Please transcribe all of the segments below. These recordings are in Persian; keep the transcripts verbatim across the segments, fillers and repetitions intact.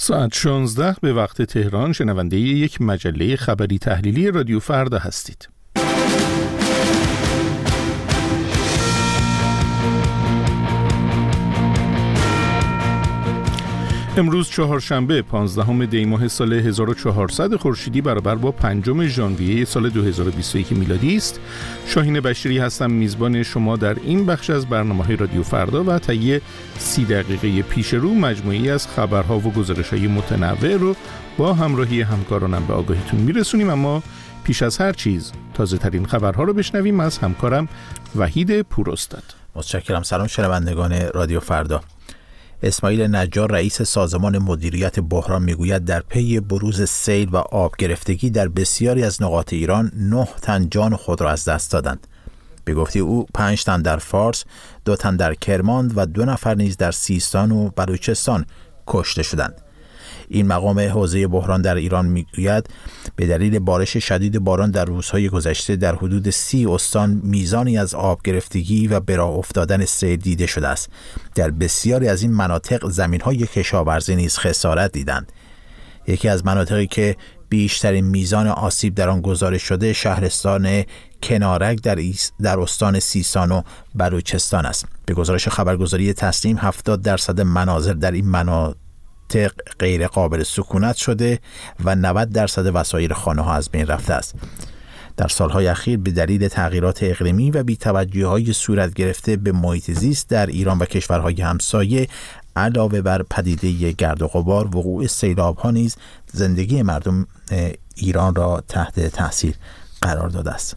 ساعت شانزده به وقت تهران شنونده یک مجله خبری تحلیلی رادیو فردا هستید. امروز چهارشنبه پانزدهم دی ماه سال هزار و چهارصد خورشیدی برابر با پنجم ژانویه سال دو هزار و بیست و یک میلادی است. شاهین بشیری هستم، میزبان شما در این بخش از برنامه‌های رادیو فردا و طی سی دقیقه پیش رو مجموعی از خبرها و گزارش‌های متنوع رو با همراهی همکارانم به آگاهیتون میرسونیم. اما پیش از هر چیز تازه ترین خبرها رو بشنویم از همکارم وحید پوراستاد. متشکرم. سلام شنوندگان رادیو فردا. اسماعیل نجار رئیس سازمان مدیریت بحران میگوید در پی بروز سیل و آب گرفتگی در بسیاری از نقاط ایران نه تن جان خود را از دست دادند. به گفته او پنج تن در فارس، دو تن در کرمان و دو نفر نیز در سیستان و بلوچستان کشته شدند. این مقام حوزه بحران در ایران میگوید به دلیل بارش شدید باران در روزهای گذشته در حدود سی استان میزانی از آب گرفتگی و به راه افتادن سیل دیده شده است. در بسیاری از این مناطق زمین‌های کشاورزی نیز خسارت دیدند. یکی از مناطقی که بیشترین میزان آسیب در آن گزارش شده شهرستان کنارک در در استان سیستان و بلوچستان است. به گزارش خبرگزاری تسنیم هفتاد درصد منازل در این مناطق غیر قابل سکونت شده و نود درصد وسایل خانه ها از بین رفته است. در سالهای اخیر به دلیل تغییرات اقلیمی و بی‌توجهی‌های صورت گرفته به محیط زیست در ایران و کشورهای همسایه علاوه بر پدیده گرد و غبار، وقوع سیلاب‌ها نیز زندگی مردم ایران را تحت تاثیر قرار داده است.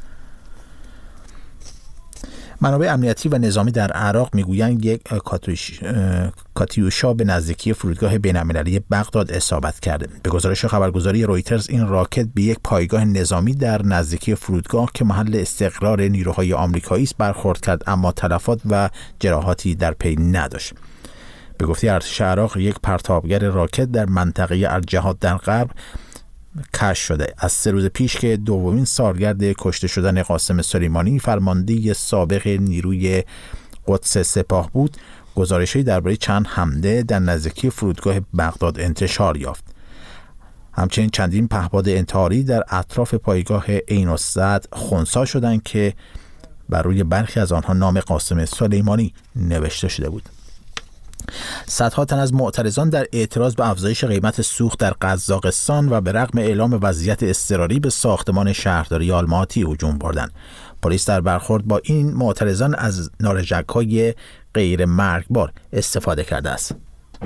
منابع امنیتی و نظامی در عراق میگویند یک کاتیوشا به نزدیکی فرودگاه بین‌المللی بغداد اصابت کرده. به گزارش خبرگزاری رویترز این راکت به یک پایگاه نظامی در نزدیکی فرودگاه که محل استقرار نیروهای آمریکایی است برخورد کرد، اما تلفات و جراحاتی در پی نداشت. به گفته ارتش عراق یک پرتابگر راکت در منطقه الجهاد در غرب کشف شده. از سه روز پیش که دومین سالگرد کشته شدن قاسم سلیمانی فرمانده سابق نیروی قدس سپاه بود، گزارش‌هایی درباره چند حمله در نزدیکی فرودگاه بغداد انتشار یافت. همچنین چندین پهپاد انتحاری در اطراف پایگاه عین السعد خنثی شدند که بر روی برخی از آنها نام قاسم سلیمانی نوشته شده بود. صدها تن از معترضان در اعتراض به افزایش قیمت سوخت در قزاقستان و به رغم اعلام وضعیت اضطراری به ساختمان شهرداری آلماتی هجوم بردند. پلیس در برخورد با این معترضان از نارنجک‌های غیر مرگبار استفاده کرده است.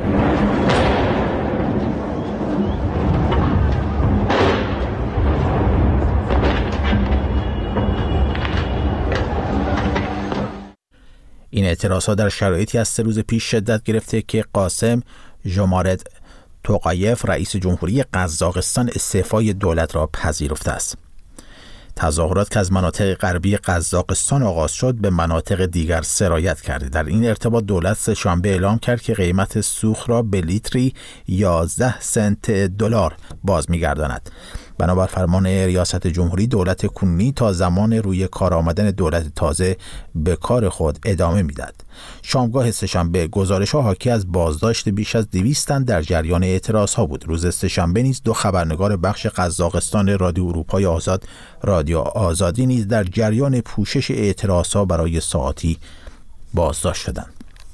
این اعتراضها در شرایطی از سه روز پیش شدت گرفته که قاسم ژومارت توقایف رئیس جمهوری قزاقستان استعفای دولت را پذیرفته است. تظاهرات که از مناطق غربی قزاقستان آغاز شد به مناطق دیگر سرایت کرده. در این ارتباط دولت سه‌شنبه اعلام کرد که قیمت سوخت را به لیتری یازده سنت دلار باز می‌گرداند. بنابر فرمان ریاست جمهوری دولت کنونی تا زمان روی کار آمدن دولت تازه به کار خود ادامه میداد. شامگاه سه‌شنبه گزارش‌ها حاکی از بازداشت بیش از دویست تن در جریان اعتراض‌ها بود. روز سه‌شنبه نیز دو خبرنگار بخش قزاقستان رادیو اروپای آزاد رادیو آزادی نیز در جریان پوشش اعتراض‌ها برای ساعاتی بازداشت شدند.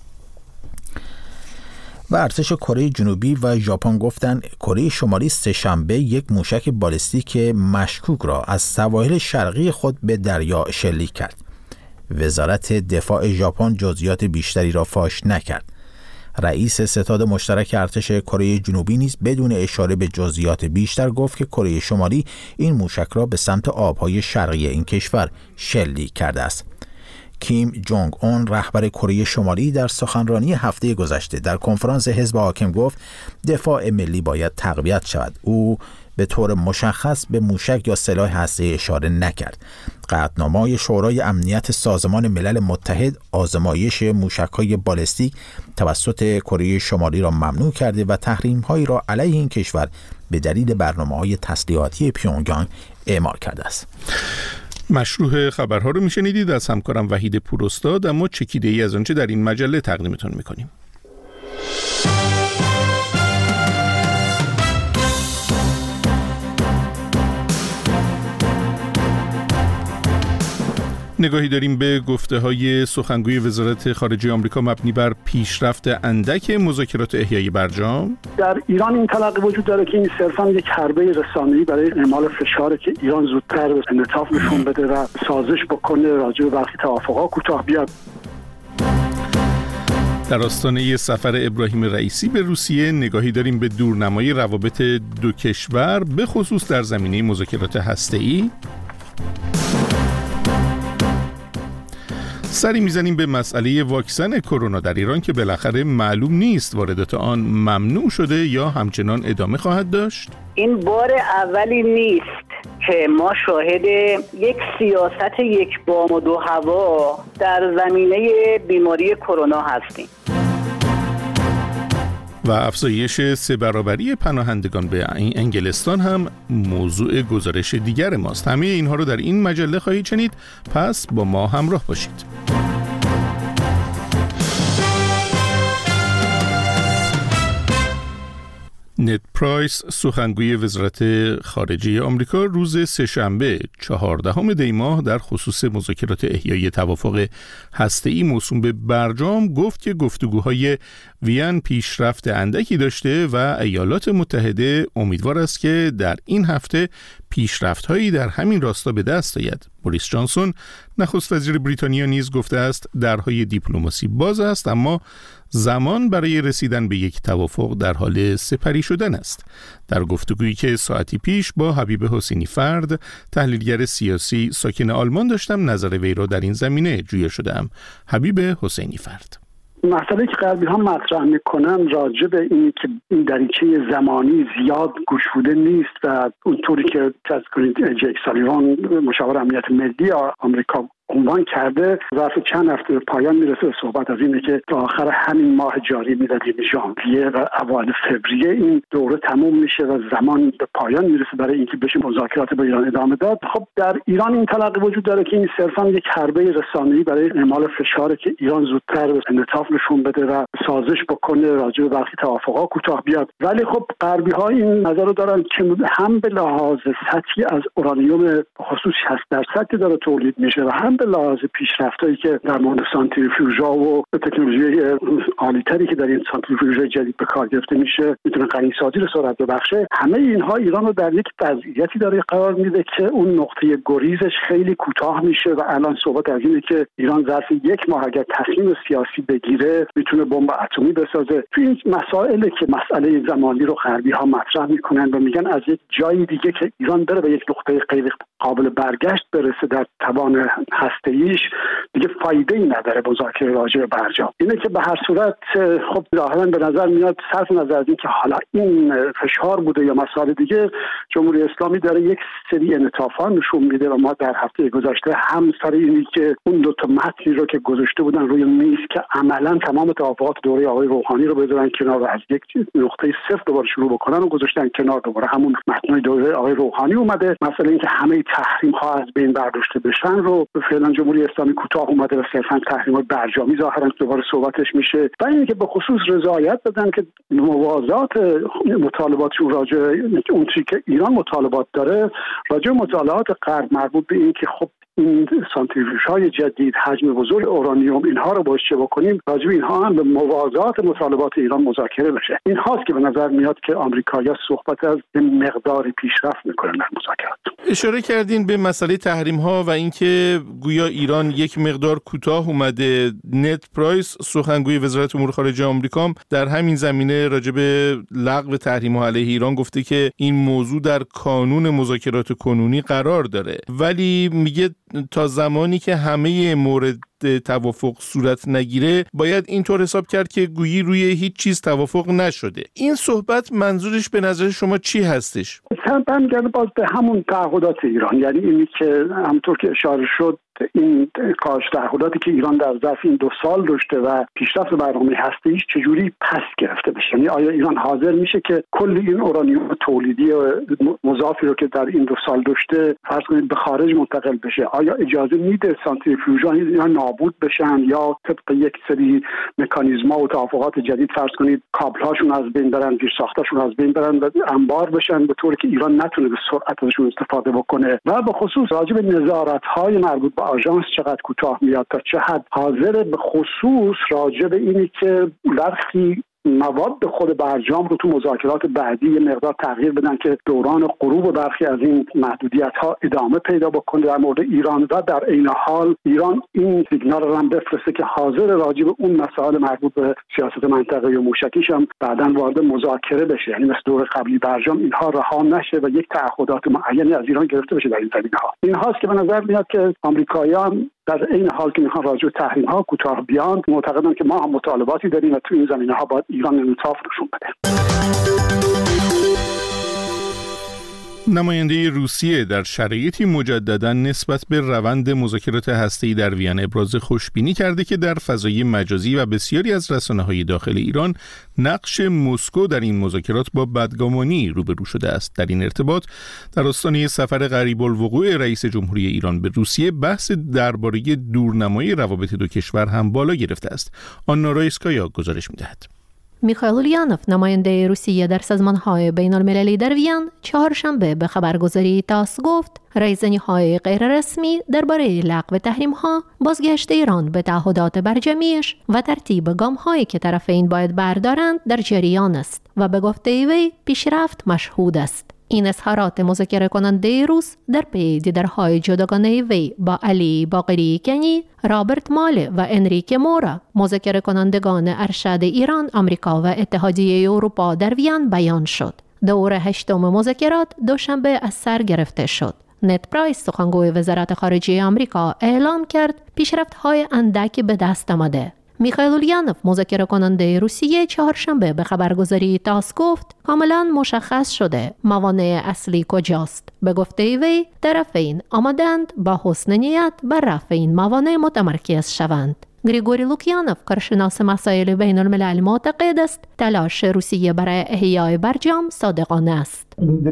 و ارتش کره جنوبی و ژاپن گفتند کره شمالی سه‌شنبه یک موشک بالستیک مشکوک را از سواحل شرقی خود به دریا شلیک کرد. وزارت دفاع ژاپن جزئیات بیشتری را فاش نکرد. رئیس ستاد مشترک ارتش کره جنوبی نیز بدون اشاره به جزئیات بیشتر گفت که کره شمالی این موشک را به سمت آبهای شرقی این کشور شلیک کرده است. کیم جونگ اون رهبر کره شمالی در سخنرانی هفته گذشته در کنفرانس حزب حاکم گفت دفاع ملی باید تقویت شود. او به طور مشخص به موشک یا سلاح هسته‌ای اشاره نکرد. قطعنامه‌های شورای امنیت سازمان ملل متحد آزمایش موشک‌های بالستیک توسط کره شمالی را ممنوع کرده و تحریم‌هایی را علیه این کشور به دلیل برنامه‌های تسلیحاتی پیونگیانگ اعمال کرده است. مشروع خبرها رو میشنیدید از همکارم وحید پوراستاد، اما چکیده ای از آنچه در این مجله تقدیمتون میکنیم. نگاهی داریم به گفته‌های سخنگوی وزارت خارجه آمریکا مبنی بر پیشرفت اندک مذاکرات احیای برجام. در ایران این تلقی وجود داره که این صرفاً یک حربه رسانه‌ای برای اعمال فشاره که ایران زودتر انعطاف نشون بده و سازش بکنه راجع به برخی توافقات کوتاه بیاد. در آستانه سفر ابراهیم رئیسی به روسیه نگاهی داریم به دورنمای روابط دو کشور به خصوص در زمینه مذاکرات هسته‌ای. سری میزنیم به مسئله واکسن کرونا در ایران که بالاخره معلوم نیست واردات آن ممنوع شده یا همچنان ادامه خواهد داشت. این بار اولی نیست که ما شاهد یک سیاست یک بام و دو هوا در زمینه بیماری کرونا هستیم. و افزایش سه برابری پناهندگان به انگلستان هم موضوع گزارش دیگر ماست. همه اینها رو در این مجله خواهید شنید، پس با ما همراه باشید. نت پرایس سخنگوی وزارت خارجه آمریکا روز سه‌شنبه چهاردهم دی ماه در خصوص مذاکرات احیای توافق هسته‌ای موسوم به برجام گفت که گفتگوهای وین پیشرفت اندکی داشته و ایالات متحده امیدوار است که در این هفته پیشرفت‌هایی در همین راستا به دست آید. بوریس جانسون نخست وزیر بریتانیا نیز گفته است درهای دیپلماسی باز است، اما زمان برای رسیدن به یک توافق در حال سپری شدن است. در گفتگویی که ساعتی پیش با حبیب حسینی فرد تحلیلگر سیاسی ساکن آلمان داشتم، نظر وی را در این زمینه جویا شدم. حبیب حسینی فرد: مسئله که غربی ها مطرح میکنن راجع به این که این دریچه زمانی زیاد گشوده نیست و اونطوری که از کنید جیک سالیوان مشاور امنیت ملی آمریکا عنوان کرده ظرف چند هفته به پایان میرسه. صحبت از اینه که تا آخر همین ماه جاری میلادی ژانویه و اوایل فوریه این دوره تموم میشه و زمان به پایان میرسه برای اینکه بشه مذاکرات با ایران ادامه داد. خب در ایران این تلقی وجود داره که این صرفا یک حربه رسانه‌ای برای اعمال فشاره که ایران زودتر انعطاف نشون بده و سازش بکنه راجع به برخی توافقات کوتاه بیاد. ولی خب غربی ها این نظر رو دارن که هم به لحاظ سطحی از اورانیوم خصوص شصت درصد که داره تولید میشه و هم به لحاظ پیشرفتایی که در مورد سانتریفیوژها و تکنولوژی عالی‌تری که در این سانتریفیوژهای جدید به کار گرفته میشه میتونه غنی‌سازی رو سرعت ببخشه. همه اینها ایران رو در یک وضعیتی داره قرار میده که اون نقطه گریزش خیلی کوتاه میشه و الان صحبت از اینه که ایران ظرف یک ماه اگر تصمیم سیاسی بگیره میتونه بمب اتمی بسازه. تو این مسائلی که مسئله زمانی رو غربی ها مطرح میکنن و میگن از یک جای دیگه که ایران بره به یک نقطه غیر قابل برگشت برسه در توان هسته‌ایش، دیگه فایده ای نداره مذاکره راجع به برجام. اینه که به هر صورت خب ظاهرا به نظر میاد صرف نظر از این که حالا این فشار بوده یا مسائل دیگه، جمهوری اسلامی داره یک سری انعطافات نشون میده و ما در هفته گذشته هم سر اینی که اون دو تا متنی رو که گذاشته بودن روی میز که عملاً تمام توافقات دوره آقای روحانی رو بذارن کنار و از یک نقطه صفر دوباره شروع بکنن و گذاشتن کنار، دوباره همون متنای دوره آقای روحانی اومده. مثلا اینکه همه تحریم ها از بین برداشته بشن رو فعلا جمهوری اسلامی کوتاه اومده و صرفا تحریمات برجامی ظاهرا دوباره صحبتش میشه. و اینکه به خصوص رضایت بدن که موازات مطالبات راجع اون چیزی که ایران مطالبات داره راجع مطالبات غرب مربوط به این که خب این سانتریفیوژهای جدید، حجم بزرگ اورانیوم، اینها رو باشه چه بکنیم، راجع به اینها هم به موازات مطالبات ایران مذاکره بشه. این هاست که به نظر میاد که آمریکایی‌ها صحبت از مقداری پیشرفت میکنن در مذاکرات. اشاره کردین به مسئله تحریم ها و اینکه گویا ایران یک مقدار کوتاه اومده. نت پرایس سخنگوی وزارت امور خارجه آمریکا در همین زمینه راجع به لغو تحریم ها علیه ایران گفته که این موضوع در کانون مذاکرات کنونی قرار داره، ولی میگه تا زمانی که همه مورد توافق صورت نگیره باید اینطور حساب کرد که گویی روی هیچ چیز توافق نشده. این صحبت منظورش به نظر شما چی هستش؟ برمیگرده باز به همون تعهدات ایران، یعنی اینی که همونطور که اشاره شد این کاش تعهداتی که ایران در ظرف این دو سال داشته و پیشرفت برنامه هسته‌ایش چجوری پس گرفته بشه. یعنی آیا ایران حاضر میشه که کل این اورانیوم تولیدی مضافی رو که در این دو سال داشته فرض کنید به خارج منتقل بشه؟ آیا اجازه میده سانتریفیوژها یا نابود بشن یا طبق یک سری مکانیزم‌ها و توافقات جدید فرض کنید کابل‌هاشون از بین برن، زیرساختاشون از بین برن و انبار بشن به طوری که ایران نتونه به سرعت ازشون استفاده بکنه. و به خصوص راجع به نظارت‌های مربوط به آژانس چقدر کوتاه میاد، تا چه حد حاضر به خصوص راجع به اینی که برخی مواد خود برجام رو تو مذاکرات بعدی یه مقدار تغییر بدن که دوران غروب برخی از این محدودیت‌ها ادامه پیدا بکنه در مورد ایران، و در عین حال ایران این سیگنال رو هم بفرسته که حاضر راجع به اون مسائل مربوط به سیاست منطقه‌ای و موشکیش هم بعداً وارد مذاکره بشه، یعنی مثل دور قبلی برجام اینها رها نشه و یک تعهدات معینی از ایران گرفته بشه در این زمینه‌ها. این هاست که به نظر میاد که آمریکایی‌ها در این حال که میخوان راجع به تحریم ها کوتاه بیان، معتقدن که ما هم مطالباتی داریم و تو این زمینه ها باید ایران انعطاف نشون بده. نماینده روسیه در شرایطی مجددا نسبت به روند مذاکرات هسته‌ای در وین ابراز خوشبینی کرده که در فضای مجازی و بسیاری از رسانه‌های داخل ایران نقش مسکو در این مذاکرات با بدگمانی روبرو شده است. در این ارتباط در آستانه سفر قریب الوقوع رئیس جمهوری ایران به روسیه بحث درباره دورنمایی روابط دو کشور هم بالا گرفته است. آنا رایسکایا گزارش می‌دهد. میخائیل اولیانوف نماینده روسیه در سازمان‌های بین‌المللی در وین چهارشنبه به خبرگزاری تاس گفت رایزنی‌های غیررسمی درباره لغو تحریم‌ها، بازگشت ایران به تعهدات برجمیش و ترتیب گام‌هایی که طرفین باید بردارند در جریان است و به گفته وی پیشرفت مشهود است. این اظهارات مذاکره کننده روس در پی دیدارهای جداگانه وی با علی باقری کنی، رابرت ماله و انریکه مورا، مذاکره کنندگان ارشد ایران، آمریکا و اتحادیه اروپا در وین بیان شد. دور هشتم مذاکرات دوشنبه از سر گرفته شد. نت پرایس سخنگوی وزارت خارجه آمریکا اعلام کرد پیشرفت‌های اندکی به دست آمده. میخائیل اولیانوف مذاکره کننده روسیه چهارشنبه به خبرگزاری تاس گفت کاملا مشخص شده موانع اصلی کجاست. به گفته وی طرفین آمدند با حسن نیت بر رفع این موانع متمرکز شوند. گریگوری لوکیانوف کارشناس مسائل بین الملل معتقد است تلاش روسیه برای احیای برجام صادقانه است.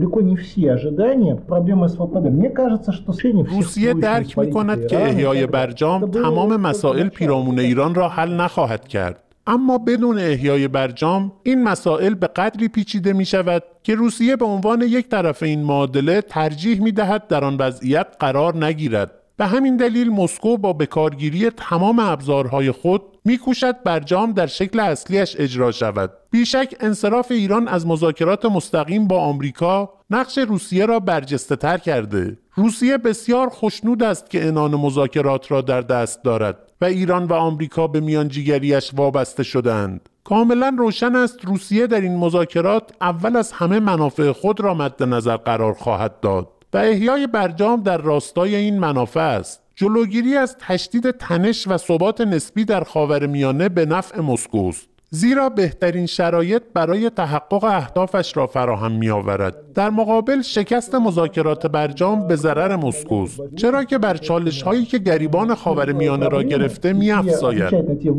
روسیه درک می‌کند که احیای برجام تمام مسائل پیرامون ایران را حل نخواهد کرد. اما بدون احیای برجام این مسائل به قدری پیچیده می شود که روسیه به عنوان یک طرف این معادله ترجیح می دهد در آن وضعیت قرار نگیرد. به همین دلیل مسکو با بکارگیری تمام ابزارهای خود می‌کوشد برجام در شکل اصلیش اجرا شود. بیشک انصراف ایران از مذاکرات مستقیم با آمریکا نقش روسیه را برجسته‌تر کرده. روسیه بسیار خوشنود است که عنان مذاکرات را در دست دارد و ایران و آمریکا به میانجیگریش وابسته شدند. کاملا روشن است روسیه در این مذاکرات اول از همه منافع خود را مد نظر قرار خواهد داد و احیای برجام در راستای این منافع است. جلوگیری از تشدید تنش و ثبات نسبی در خاورمیانه به نفع مسکو است، زیرا بهترین شرایط برای تحقق اهدافش را فراهم می‌آورد. در مقابل شکست مذاکرات برجام به ضرر مسکو است، چرا که بر چالش‌هایی که گریبان خاورمیانه را گرفته می‌افزاید.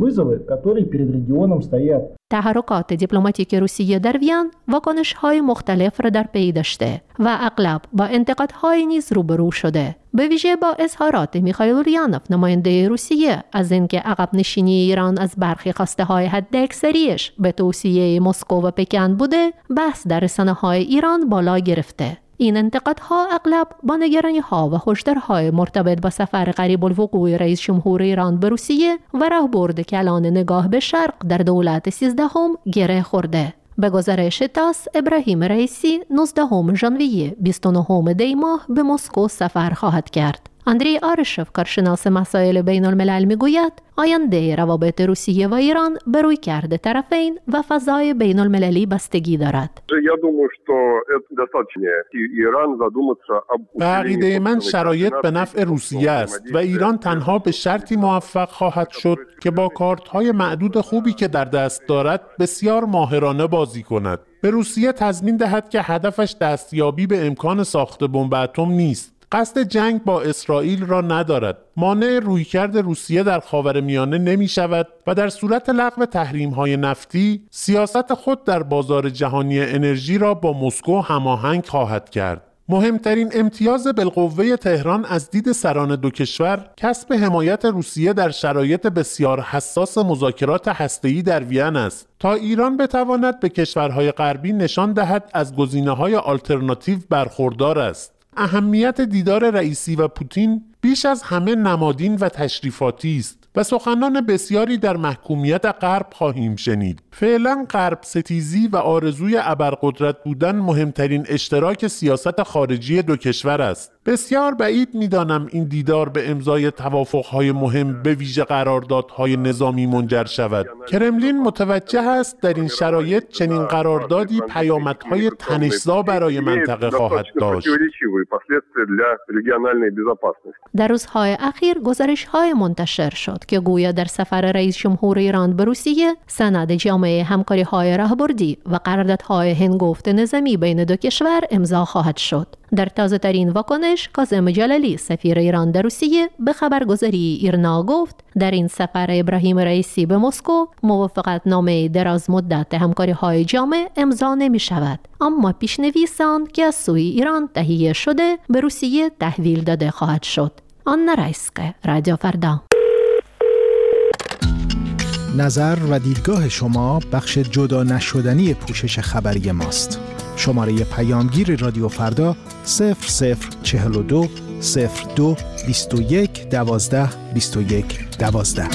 تحرکات دیپلماتیک روسیه در وین واکنش‌های مختلف را در پی داشته و اغلب با انتقادهای نیز روبرو شده، به ویژه با اظهارات میخائیل اولیانوف نماینده روسیه از اینکه عقب نشینی ایران از برخی خواسته‌های حداکثریش به توصیه مسکو و پکن بوده بحث در رسانه‌های ایران بالا گرفته. این انتقادها اغلب با نگرانی‌ها و هشدارهای مرتبط با سفر قریب الوقوع رئیس جمهور ایران به روسیه و راهبرد کلان نگاه به شرق در دولت سیزدهم گره خورده. به گزارش تاس، ابراهیم رئیسی نوزدهم ژانویه بیست و نهم دی ماه به مسکو سفر خواهد کرد. اندری آرشف کارشناس مسائل بین الملل میگوید آینده روابط روسیه و ایران به رویکرد طرفین و فضای بین المللی بستگی دارد. به عقیده من شرایط به نفع روسیه است و ایران تنها به شرطی موفق خواهد شد که با کارت‌های معدود خوبی که در دست دارد بسیار ماهرانه بازی کند. به روسیه تضمین دهد که هدفش دستیابی به امکان ساخت بمب اتم نیست. قصد جنگ با اسرائیل را ندارد. مانع رویکرد روسیه در خاورمیانه نمی شود و در صورت لغو تحریم‌های نفتی سیاست خود در بازار جهانی انرژی را با مسکو هماهنگ خواهد کرد. مهمترین امتیاز بالقوه تهران از دید سران دو کشور کسب حمایت روسیه در شرایط بسیار حساس مذاکرات هسته‌ای در وین است تا ایران بتواند به کشورهای غربی نشان دهد از گزینه‌های آلترناتیو برخوردار است. اهمیت دیدار رئیسی و پوتین بیش از همه نمادین و تشریفاتی است و سخنان بسیاری در محکومیت غرب خواهیم شنید. فعلا غرب ستیزی و آرزوی ابرقدرت بودن مهمترین اشتراک سیاست خارجی دو کشور است. بسیار بعید می‌دانم این دیدار به امضای توافق‌های مهم به ویژه قراردادهای نظامی منجر شود. کرملین متوجه است در این شرایط چنین قراردادی پیامدهای تنش‌زا برای منطقه خواهد داشت. در روزهای اخیر گزارش‌های منتشر شد که گویا در سفر رئیس جمهور ایران به روسیه سند جامعه همکاری‌های راهبردی و قراردادهای هنگفت نظامی بین دو کشور امضا خواهد شد. در تازه ترین واکنش کاظم جلالی سفیر ایران در روسیه به خبرگزاری ایرنا گفت در این سفر ابراهیم رئیسی به مسکو موافقت نامه دراز مدت همکاری‌های جامع امضا نمی شود، اما پیشنویس آن که از سوی ایران تهیه شده به روسیه تحویل داده خواهد شد. آنا رایسکه، رادیو فردا. نظر و دیدگاه شما بخش جدا نشدنی پوشش خبری ماست. شماره پیامگیر رادیو فردا صفر صفر چهل و دو صفر دو بیست و یک دوازده بیست و یک دوازده.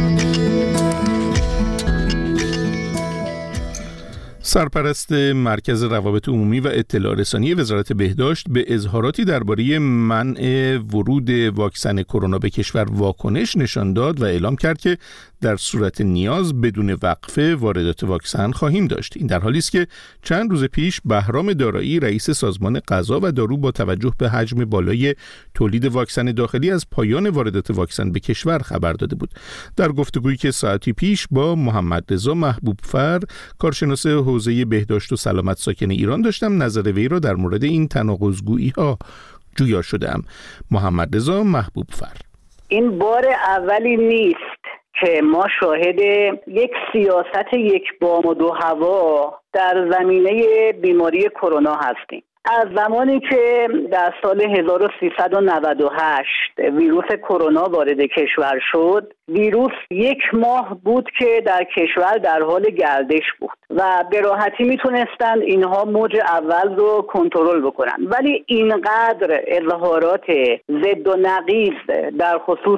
سرپرست مرکز روابط عمومی و اطلاع رسانی وزارت بهداشت به اظهاراتی درباره منع ورود واکسن کرونا به کشور واکنش نشان داد و اعلام کرد که در صورت نیاز بدون وقفه واردات واکسن خواهیم داشت. این در حالی است که چند روز پیش بهرام دارایی رئیس سازمان غذا و دارو با توجه به حجم بالای تولید واکسن داخلی از پایان واردات واکسن به کشور خبر داده بود. در گفتگویی که ساعتی پیش با محمد رضا محبوبفر کارشناس حوزه بهداشت و سلامت ساکن ایران داشتم نظر وی را در مورد این تناقض‌گویی‌ها جویا شدم. محمد رضا محبوبفر: این بار اولی نیست که ما شاهد یک سیاست یک بام و دو هوا در زمینه بیماری کرونا هستیم. از زمانی که در سال هزار و سیصد و نود و هشت ویروس کرونا وارد کشور شد، ویروس یک ماه بود که در کشور در حال گردش بود و به راحتی میتونستند اینها موج اول رو کنترل بکنن، ولی اینقدر اظهارات ضد و نقیض در خصوص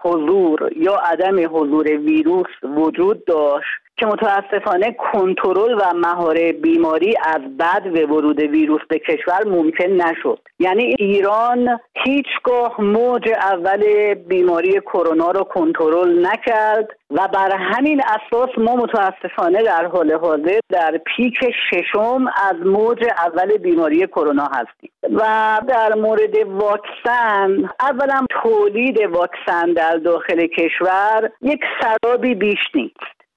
حضور یا عدم حضور ویروس وجود داشت که متاسفانه کنترل و مهار بیماری از بد و ورود ویروس به کشور ممکن نشد. یعنی ایران هیچگاه موج اول بیماری کرونا رو کنترل نکرد و بر همین اساس ما متاسفانه در حال حاضر در پیک ششم از موج اول بیماری کرونا هستیم. و در مورد واکسن، اولا تولید واکسن در داخل کشور یک سرابی بیش نیست.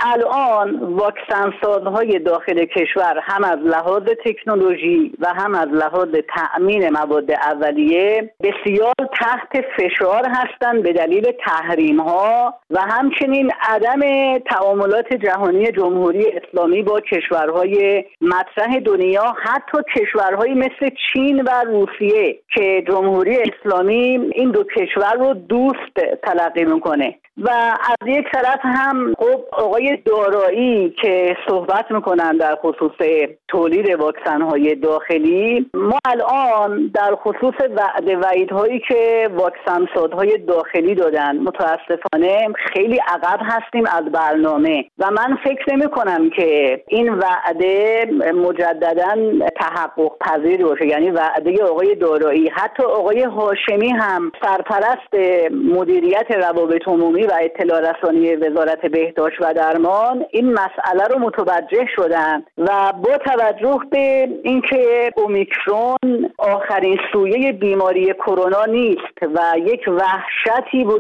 الان واکسن سازهای داخل کشور هم از لحاظ تکنولوژی و هم از لحاظ تأمین مواد اولیه بسیار تحت فشار هستند به دلیل تحریم ها و همچنین عدم تعاملات جهانی جمهوری اسلامی با کشورهای مطرح دنیا، حتی کشورهایی مثل چین و روسیه که جمهوری اسلامی این دو کشور رو دوست تلقی میکنه. و از یک طرف هم خب آقای دارایی که صحبت میکنن در خصوص تولید واکسن‌های داخلی، ما الان در خصوص وعده وعیدهایی که واکسن سازهای داخلی دادن متاسفانه خیلی عقب هستیم از برنامه و من فکر نمی کنم که این وعده مجددا تحقق پذیر باشه. یعنی وعده آقای دارایی، حتی آقای هاشمی هم سرپرست مدیریت روابط عمومی و اطلاع رسانی وزارت بهداشت و درمان این مسئله رو متوجه شدن و با توجه به اینکه اومیکرون آخرین سویه بیماری کرونا نیست و یک وحشتی وجود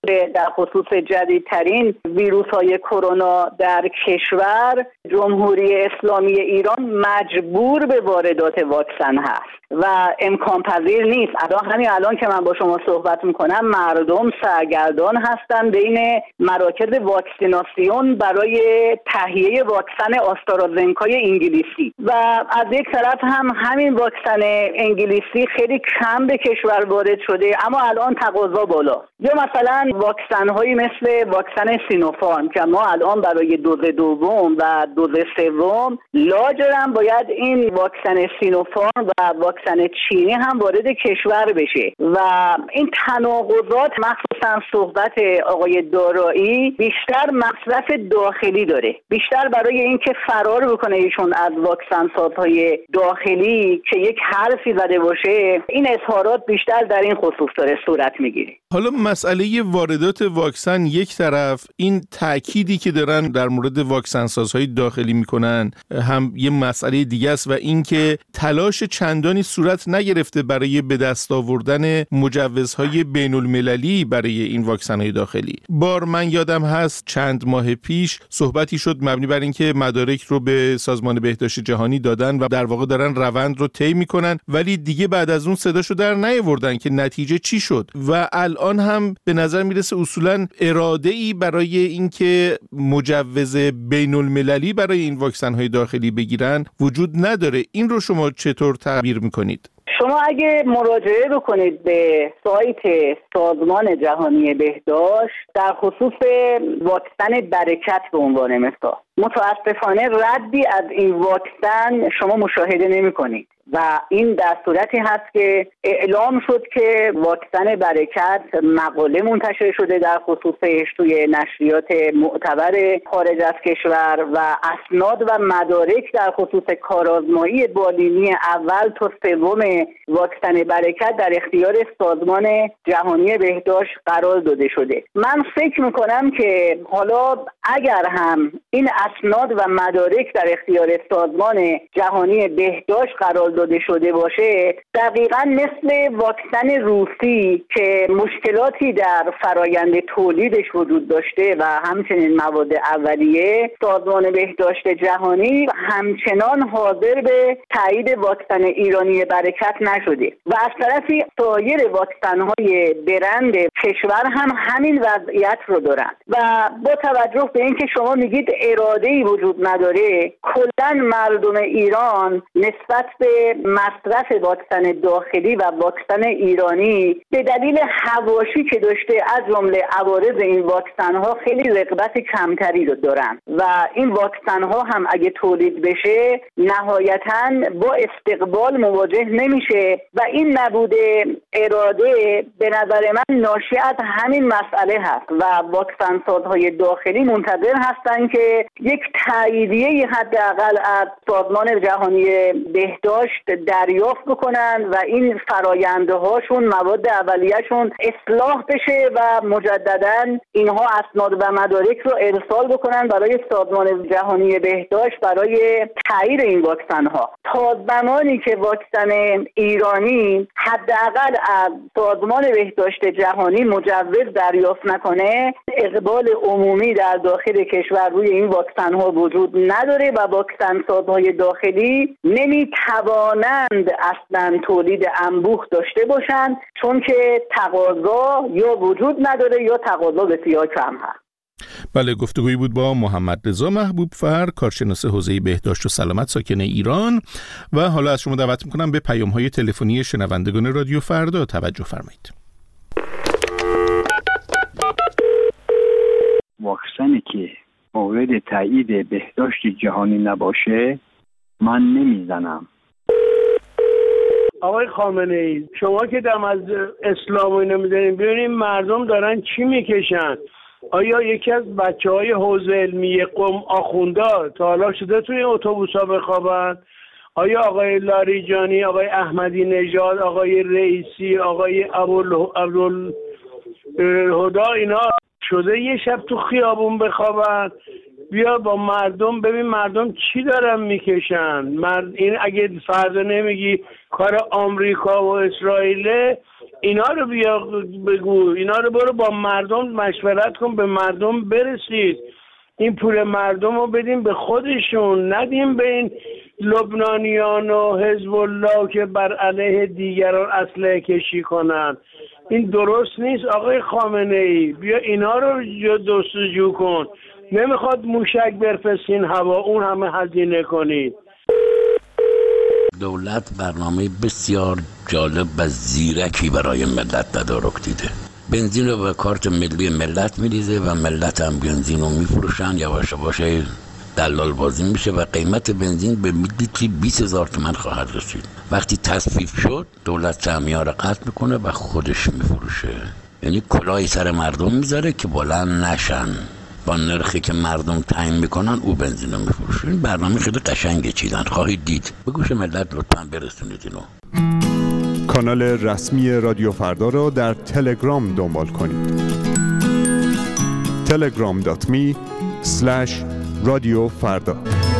در خصوص جدیدترین ویروس های کرونا در کشور، جمهوری اسلامی ایران مجبور به واردات واکسن هست و امکان پذیر نیست. الان همین الان که من با شما صحبت میکنم مردم سرگردان هستن بین مراکز واکسیناسیون برای تهیه واکسن آسترازنکای انگلیسی و از یک طرف هم همین واکسن انگلیسی خیلی کم به کشور وارد شده اما الان تقاضا بالا. یا مثلا واکسن هایی مثل واکسن سینوفارم که ما الان برای دوز دوم و دوز سوم لاجرم باید این واکسن سینوفارم و واکسن چینی هم وارد کشور بشه و این تناقضات مخصوصا صحبت آقای دارایی بیشتر مصرف داخلی داره، بیشتر برای اینکه فرار بکنه ایشون از واکسن سازهای داخلی که یک حرفی زده باشه. این اظهارات بیشتر در این خصوص داره صورت میگیره. حالا مسئله واردات واکسن یک طرف، این تأکیدی که دارن در مورد واکسن سازهای داخلی میکنن هم یه مسئله دیگه است و اینکه تلاش چندانی صورت نگرفته برای به دست آوردن مجوزهای بین المللی برای این واکسن‌های داخلی. بار من یادم هست چند ماه پیش صحبتی شد مبنی بر اینکه مدارک رو به سازمان بهداشت جهانی دادن و در واقع دارن روند رو طی میکنن ولی دیگه بعد از اون صداشو در نیاوردن که نتیجه چی شد و الان هم به نظر میرسه اصولا اراده‌ای برای اینکه مجوز بین المللی برای این واکسن‌های داخلی بگیرن وجود نداره. این رو شما چطور تعبیر میکنید؟ شما اگه مراجعه بکنید به سایت سازمان جهانی بهداشت در خصوص واکسن برکت به عنوان مثال، متاسفانه ردی از این واکسن شما مشاهده نمی کنید و این در صورتی هست که اعلام شد که واکسن برکت مقاله منتشر شده در خصوصش توی نشریات معتبر خارج از کشور و اسناد و مدارک در خصوص کارآزمایی بالینی اول تا سوم واکسن برکت در اختیار سازمان جهانی بهداشت قرار داده شده. من فکر میکنم که حالا اگر هم این اسناد و مدارک در اختیار سازمان جهانی بهداشت قرار داده شده باشه، دقیقاً مثل واکسن روسی که مشکلاتی در فرایند تولیدش وجود داشته و همچنین مواد اولیه، سازمان بهداشت جهانی همچنان حاضر به تایید واکسن ایرانی برکت نشده و از طرفی سایر واکسن‌های برند کشور هم همین وضعیت رو دارن و با توجه به اینکه شما میگید اراده‌ای وجود نداره، کلاً مردم ایران نسبت به مصرف واکسن داخلی و واکسن ایرانی به دلیل حواشی که داشته از جمله عوارض این واکسن‌ها خیلی رغبت کمتری رو دارن و این واکسن‌ها هم اگه تولید بشه نهایتاً با استقبال مواجه نمیشه و این نبود اراده به نظر من ناشی از همین مسئله هست و واکسن سازهای داخلی منتظر هستن که یک تاییدیه حداقل از سازمان جهانی بهداشت دریافت بکنن و این فرایندهاشون مواد اولیه‌شون اصلاح بشه و مجددا اینها اسناد و مدارک رو ارسال بکنن برای سازمان جهانی بهداشت برای تایید این واکسن ها. تا زمانی که واکسن ایرانی حداقل از سازمان بهداشت جهانی مجوز دریافت نکنه، اقبال عمومی در داخل کشور روی این واکسن ها وجود نداره و واکسن سازهای داخلی نمیتوانند اصلا تولید انبوه داشته باشند چون که تقاضا یا وجود نداره یا تقاضا بسیار کم هست. بله، گفتگویی بود با محمد رضا محبوب فر، کارشناس حوزه بهداشت و سلامت ساکن ایران و حالا از شما دعوت میکنم به پیام‌های تلفنی شنوندگان رادیو فردا توجه فرمایید. واکسنی که مورد تایید بهداشت جهانی نباشه من نمیزنم. آقای خامنه‌ای، شما که دم از اسلام و اینا میزنید، ببینید مردم دارن چی میکشن. آیا یکی از بچه های حوزه علمی قم آخوندا تا حالا شده توی اتوبوس ها بخوابن؟ آیا آقای لاریجانی، آقای احمدی نژاد، آقای رئیسی، آقای عبدالهدا اینا شده یه شب تو خیابون بخوابن؟ بیا با مردم ببین مردم چی دارن میکشن. مرد این اگه فردا نمیگی کار آمریکا و اسرائیل، اینا رو بیا بگو، اینا رو برو با مردم مشورت کن، به مردم برسید، این پول مردم رو بدیم به خودشون، ندیم به این لبنانیان و حزب الله که بر علیه دیگران اسلحه کشی کنن. این درست نیست آقای خامنه ای، بیا اینا رو جستجو کن. نمیخواد موشک برفرستین هوا، اون همه هزینه کنید. دولت برنامه بسیار جالب و زیرکی برای ملت تدارک دیده. بنزین رو به کارت ملی ملت میریزه و ملت هم بنزین رو میفروشن، یواش یواش دلال بازی میشه و قیمت بنزین به لیتری بیست هزار تومان خواهد رسید. وقتی تصفیه شد دولت سهمیه رو قطع میکنه و خودش میفروشه، یعنی کلاهی سر مردم میذاره که بلند نشن، با نرخی که مردم تعیین میکنن او بنزین رو میفروشه. این برنامه خیلی قشنگه چیدن، خواهید دید. به گوش ملت لطفاً برسونید اینو. کانال رسمی رادیو فردا را در تلگرام دنبال کنید. تلگرام دات می اسلش رادیو فردا.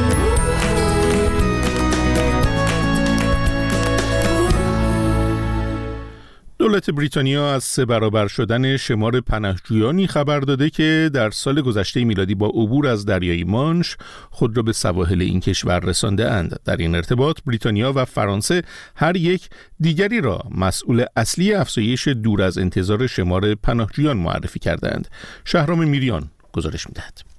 دولت بریتانیا از سه برابر شدن شمار پناهجویانی خبر داده که در سال گذشته میلادی با عبور از دریای مانش خود را به سواحل این کشور رسانده اند. در این ارتباط بریتانیا و فرانسه هر یک دیگری را مسئول اصلی افزایش دور از انتظار شمار پناهجویان معرفی کردند. شهرام میریان گزارش می‌دهد.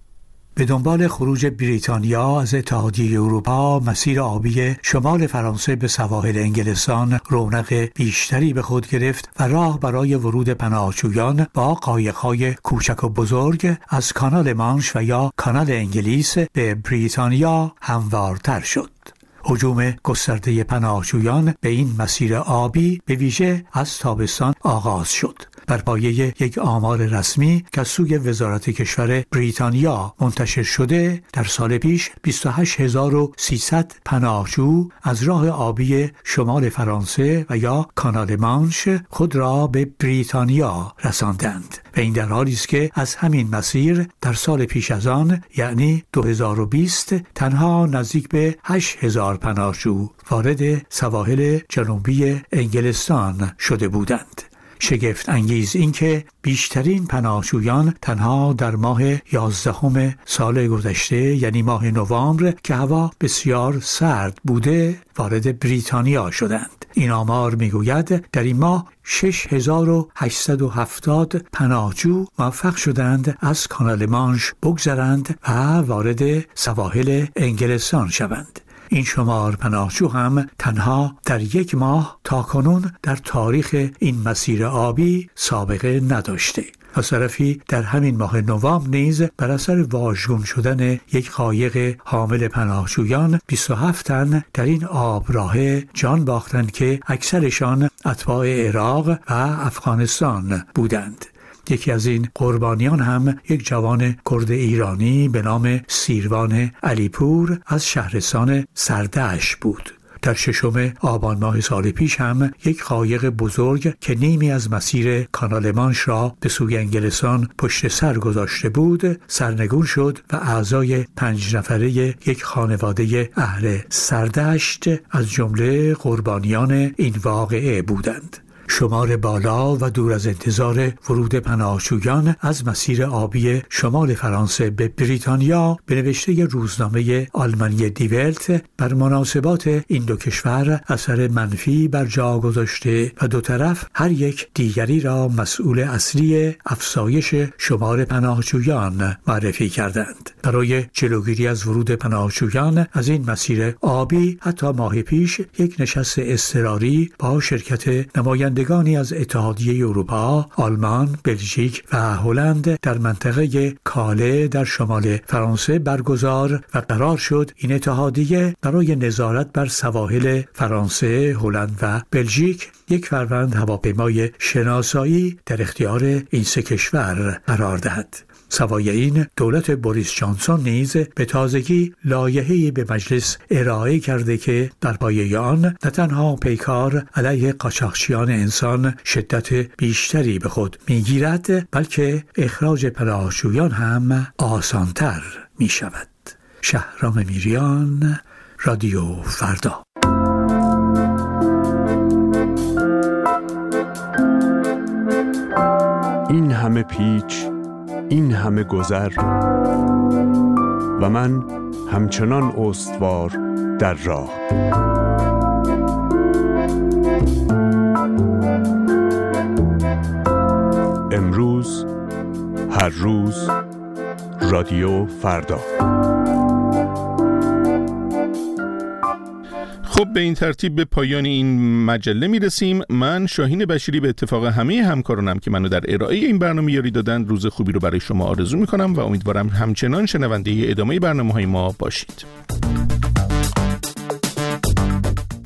به دنبال خروج بریتانیا از اتحادیه اروپا، مسیر آبی شمال فرانسه به سواحل انگلستان رونق بیشتری به خود گرفت و راه برای ورود پناهجویان با قایق‌های کوچک و بزرگ از کانال مانش و یا کانال انگلیس به بریتانیا هموارتر شد. هجوم گسترده پناهجویان به این مسیر آبی به ویژه از تابستان آغاز شد. بر پایه یک آمار رسمی که از سوی وزارت کشور بریتانیا منتشر شده، در سال پیش بیست و هشت هزار و سیصد پناهجو از راه آبی شمال فرانسه و یا کانال مانش خود را به بریتانیا رساندند و این در حالی است که از همین مسیر در سال پیش از آن یعنی دو هزار و بیست تنها نزدیک به هشت هزار پناهجو وارد سواحل جنوبی انگلستان شده بودند. شگفت انگیز این که بیشترین پناهجویان تنها در ماه یازدهم سال گذشته یعنی ماه نوامبر که هوا بسیار سرد بوده وارد بریتانیا شدند. این آمار میگوید در این ماه شش هزار و هشتصد و هفتاد پناهجو موفق شدند از کانال مانش بگذرند و وارد سواحل انگلستان شوند. این شمار پناهجو هم تنها در یک ماه تاکنون در تاریخ این مسیر آبی سابقه نداشته. از طرفی در همین ماه نوامبر نیز بر اثر واژگون شدن یک قایق حامل پناهجویان بیست و هفت تن در این آبراه جان باختند که اکثرشان اتباع عراق و افغانستان بودند. یکی از این قربانیان هم یک جوان کرد ایرانی به نام سیروان علیپور از شهرستان سردشت بود. در ششم آبان ماه سال پیش هم یک قایق بزرگ که نیمی از مسیر کانال مانش را به سوی انگلستان پشت سر گذاشته بود سرنگون شد و اعضای پنج نفره یک خانواده اهل سردشت از جمله قربانیان این واقعه بودند. شمار بالا و دور از انتظار ورود پناهجویان از مسیر آبی شمال فرانسه به بریتانیا به نوشته روزنامه آلمانی دی ولت بر مناسبات این دو کشور اثر منفی بر جا گذاشته و دو طرف هر یک دیگری را مسئول اصلی افزایش شمار پناهجویان معرفی کردند. برای جلوگیری از ورود پناهجویان از این مسیر آبی حتی ماه پیش یک نشست اضطراری با شرکت نمایندگان دگانی از اتحادیه اروپا، آلمان، بلژیک و هلند در منطقه کاله در شمال فرانسه برگزار و قرار شد این اتحادیه برای نظارت بر سواحل فرانسه، هلند و بلژیک یک فروند هواپیمای شناسایی در اختیار این سه کشور قرار دهد. سوای این دولت بوریس جانسون نیز به تازگی لایحه‌ای به مجلس ارائه کرده که در پایه آن نه تنها پیکار علیه قاچاقچیان انسان شدت بیشتری به خود میگیرد بلکه اخراج پناهجویان هم آسانتر می شود. شهرام میریان، رادیو فردا. همه پیچ، این همه گذر و من همچنان استوار در راه. امروز، هر روز، رادیو فردا. خب به این ترتیب به پایان این مجله میرسیم. من شاهین بشیری به اتفاق همه همکارانم که منو در ارائه این برنامه یاری دادن روز خوبی رو برای شما آرزو میکنم و امیدوارم همچنان شنونده ادامه برنامه‌های ما باشید.